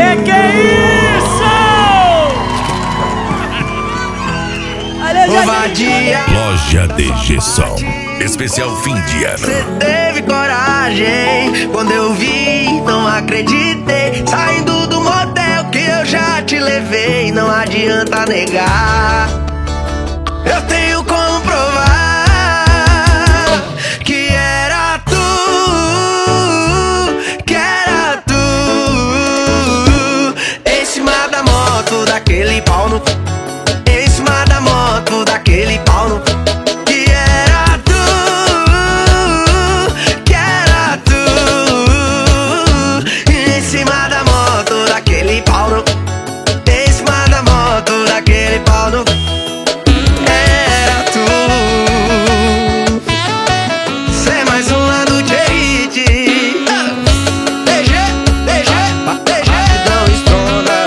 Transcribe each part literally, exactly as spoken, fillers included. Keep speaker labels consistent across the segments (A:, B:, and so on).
A: Que que é isso?
B: Covardia.
C: Loja D G Som, especial fim de ano.
B: Cê teve coragem, quando eu vi, não acreditei. Saindo do motel que eu já te levei, não adianta negar. Eu tenho como provar que era tu, que era tu. Em cima da moto, daquele pau no... Em cima da moto, daquele pau no... Que era tu, que era tu. Em cima da moto, daquele pau no... Em cima da moto, daquele pau no... Era tu. Cê mais uma do J-Hit. D G, D G, D G. Não estronda.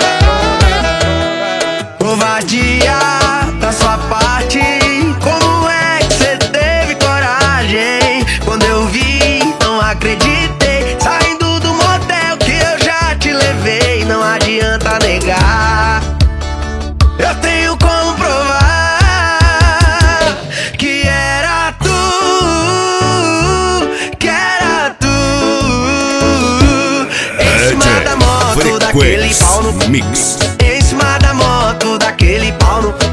B: Covardia da sua parte. Como é que cê teve coragem? Quando eu vi, não acreditei. Saindo do motel que eu já te levei, não adianta negar. Eu tenho como provar que era tu, que era tu. Em cima da moto, daquele pau no...
C: Mix.
B: Em cima da moto, daquele pau no...